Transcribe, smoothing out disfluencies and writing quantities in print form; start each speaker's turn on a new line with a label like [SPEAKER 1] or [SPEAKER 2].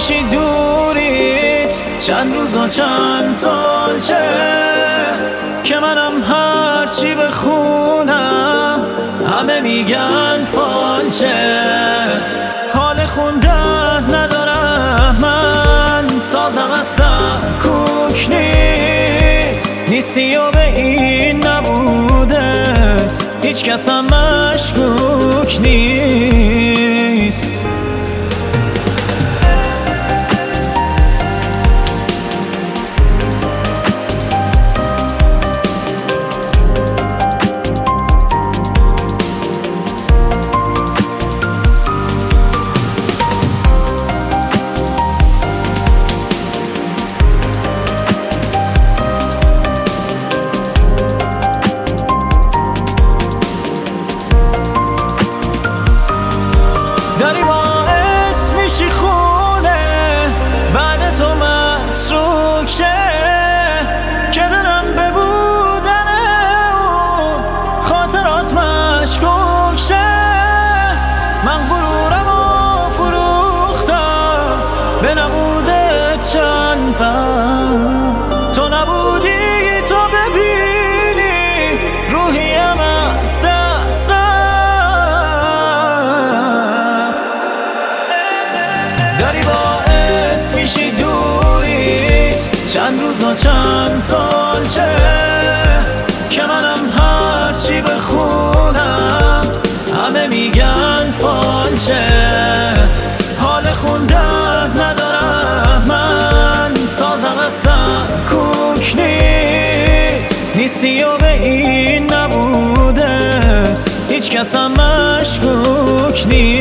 [SPEAKER 1] میشی دورید چند روز و چند سال شه که منم هرچی بخونم همه میگن فالشه. حال خوندن ندارم من، سازم اصلا کوک نیستی و به این نبودت هیچ کس هم مشکوک نیست. داری باعث میشی خونه بعد تو متروک شه که دارم به بودنه و خاطرات مشکوک شه. من غرورم و فروختم به نبوده چند وقت، تو نبودی تو ببینی روحیم از دست رفت. داری باعث میشی دورید چند روز و چند سال شه که منم هرچی بخونم همه میگن فالشه. حال خوندن ندارم من، سازم اصلا کوک نیستی و به این نبوده هیچ کس هم مشکوک نیست.